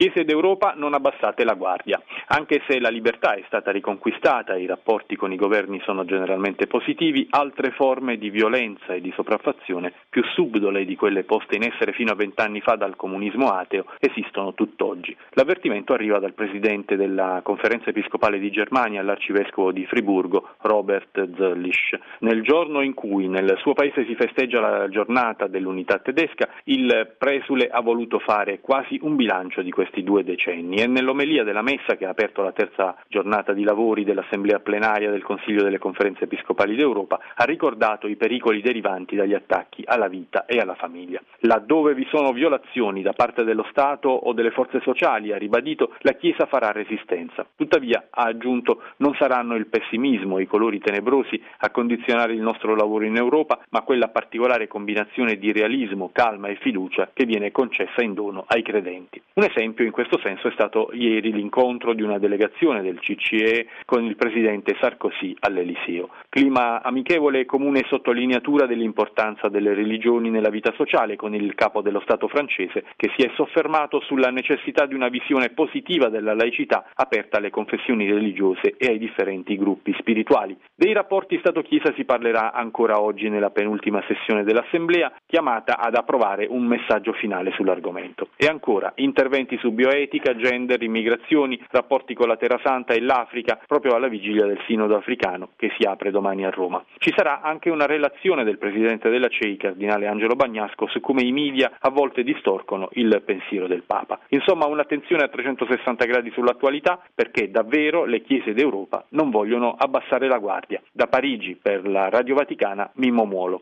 Chiese d'Europa, non abbassate la guardia. Anche se la libertà è stata riconquistata e i rapporti con i governi sono generalmente positivi, altre forme di violenza e di sopraffazione, più subdole di quelle poste in essere fino a 20 anni fa dal comunismo ateo, esistono tutt'oggi. L'avvertimento arriva dal presidente della Conferenza Episcopale di Germania, l'arcivescovo di Friburgo, Robert Zöllisch. Nel giorno in cui nel suo paese si festeggia la giornata dell'unità tedesca, il presule ha voluto fare quasi un bilancio di questi 2 decenni e nell'omelia della messa che ha aperto la terza giornata di lavori dell'Assemblea plenaria del Consiglio delle Conferenze Episcopali d'Europa ha ricordato i pericoli derivanti dagli attacchi alla vita e alla famiglia. Laddove vi sono violazioni da parte dello Stato o delle forze sociali, ha ribadito, la Chiesa farà resistenza. Tuttavia, ha aggiunto, non saranno il pessimismo e i colori tenebrosi a condizionare il nostro lavoro in Europa, ma quella particolare combinazione di realismo, calma e fiducia che viene concessa in dono ai credenti. Un esempio in questo senso è stato ieri l'incontro di una delegazione del CCE con il presidente Sarkozy all'Eliseo. Clima amichevole e comune sottolineatura dell'importanza delle religioni nella vita sociale, con il capo dello Stato francese che si è soffermato sulla necessità di una visione positiva della laicità aperta alle confessioni religiose e ai differenti gruppi spirituali. Dei rapporti Stato-Chiesa si parlerà ancora oggi nella penultima sessione dell'Assemblea, chiamata ad approvare un messaggio finale sull'argomento. E ancora, interventi su bioetica, gender, immigrazioni, rapporti con la Terra Santa e l'Africa, proprio alla vigilia del Sinodo africano che si apre domani a Roma. Ci sarà anche una relazione del presidente della CEI, cardinale Angelo Bagnasco, su come i media a volte distorcono il pensiero del Papa. Insomma, un'attenzione a 360 gradi sull'attualità, perché davvero le chiese d'Europa non vogliono abbassare la guardia. Da Parigi, per la Radio Vaticana, Mimmo Muolo.